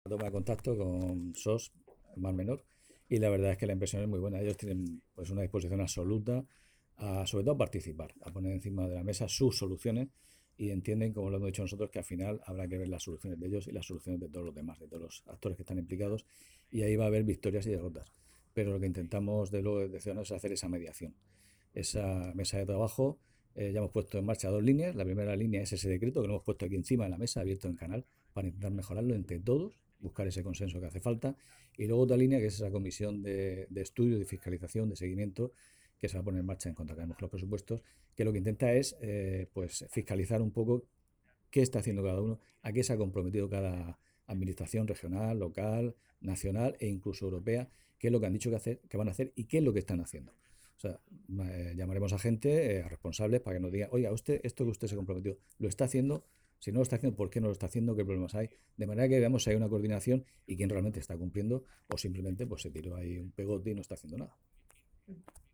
toma de contacto con SOS Mar Menor y la verdad es que la impresión es muy buena. Ellos tienen pues una disposición absoluta a, sobre todo, a participar, a poner encima de la mesa sus soluciones y entienden, como lo hemos dicho nosotros, que al final habrá que ver las soluciones de ellos y las soluciones de todos los demás, de todos los actores que están implicados y ahí va a haber victorias y derrotas. Pero lo que intentamos de luego de Ciudadanos es hacer esa mediación, esa mesa de trabajo. Ya hemos puesto en marcha dos líneas. La primera línea es ese decreto que lo hemos puesto aquí encima de la mesa, abierto en canal, para intentar mejorarlo entre todos, buscar ese consenso que hace falta. Y luego otra línea que es esa comisión de estudio, de fiscalización, de seguimiento, que se va a poner en marcha en cuanto acabemos los presupuestos, que lo que intenta es pues fiscalizar un poco qué está haciendo cada uno, a qué se ha comprometido cada administración regional, local, nacional e incluso europea, qué es lo que han dicho que van a hacer y qué es lo que están haciendo. O sea, llamaremos a gente, a responsables, para que nos digan, oiga, usted, esto que usted se comprometió, ¿lo está haciendo? Si no lo está haciendo, ¿por qué no lo está haciendo? ¿Qué problemas hay? De manera que veamos si hay una coordinación y quién realmente está cumpliendo o simplemente pues se tiró ahí un pegote y no está haciendo nada.